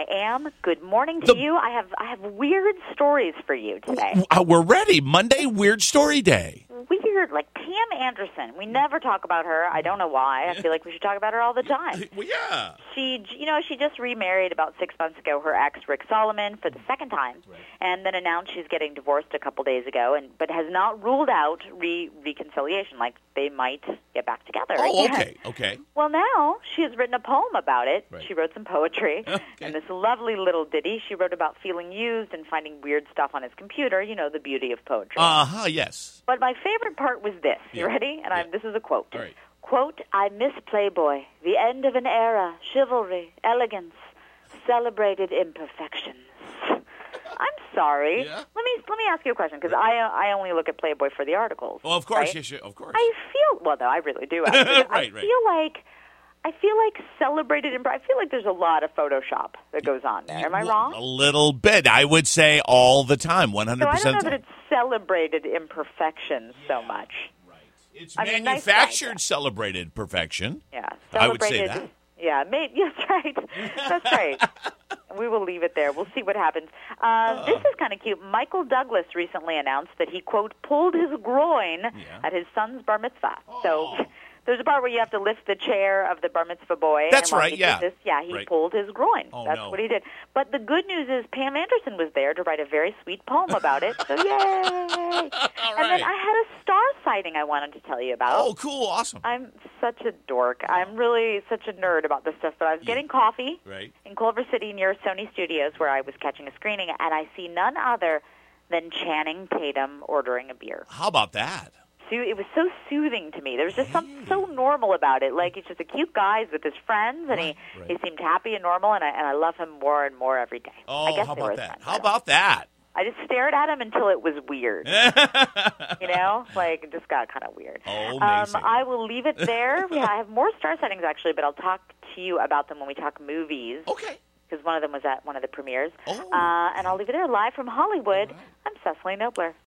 am. Good morning to you. I have weird stories for you today. We're ready. Monday, Weird Story Day. Weird, like Pam Anderson. We never talk about her. I don't know why. I feel like we should talk about her all the time. Well, yeah. She just remarried about 6 months ago her ex, Rick Solomon, for the second time, and then announced she's getting divorced a couple days ago, but has not ruled out reconciliation, like they might get back together. Oh, again. okay. Well, now she has written a poem about it. Right. She wrote some poetry, and this lovely little ditty she wrote about feeling used and finding weird stuff on his computer, the beauty of poetry. Yes. But my favorite part was this. You Yeah. ready? And this is a quote. All right. Quote, I miss Playboy, the end of an era, chivalry, elegance, celebrated imperfections. I'm sorry. Yeah? Let me ask you a question, because I only look at Playboy for the articles. Well, of course, right? yes, of course. No, I really do. Actually. Right. I feel like celebrated I feel like there's a lot of Photoshop that goes on there. Am I wrong? A little bit. I would say all the time, 100%. So I don't know that it's celebrated imperfections so much. Right. It's I mean, manufactured nice celebrated perfection. Yeah, I would say celebrated. that. Yeah, that's right. That's right. We will leave it there. We'll see what happens. This is kind of cute. Michael Douglas recently announced that he, quote, pulled his groin at his son's bar mitzvah. So there's a part where you have to lift the chair of the bar mitzvah boy. That's and right, he yeah. did this, he Right. pulled his groin. Oh, That's no. what he did. But the good news is Pam Anderson was there to write a very sweet poem about it. So yay! And then I had a star sighting I wanted to tell you about. Oh, cool. Awesome. I'm such a dork. I'm really such a nerd about this stuff. But I was getting coffee in Culver City near Sony Studios where I was catching a screening, and I see none other than Channing Tatum ordering a beer. How about that? It was so soothing to me. There was just something so normal about it. Like, he's just a cute guy with his friends, and he seemed happy and normal, and I love him more and more every day. Oh, I guess how they were about that? friends. How about that? I just stared at him until it was weird. Like, it just got kind of weird. Oh, amazing. I will leave it there. I have more star sightings, actually, but I'll talk to you about them when we talk movies. Okay. Because one of them was at one of the premieres. Oh. And I'll leave it there. Live from Hollywood, I'm Cecily Nobler.